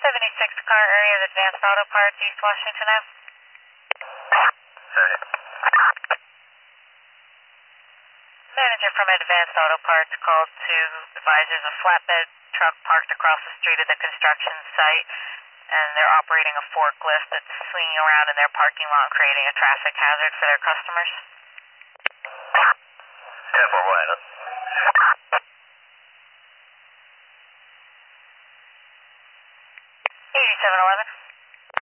76 car area of Advanced Auto Parts, East Washington Ave. Manager from Advanced Auto Parts called to advise there's a flatbed truck parked across the street of the construction site, and they're operating a forklift that's swinging around in their parking lot, creating a traffic hazard for their customers. 10-4, go ahead.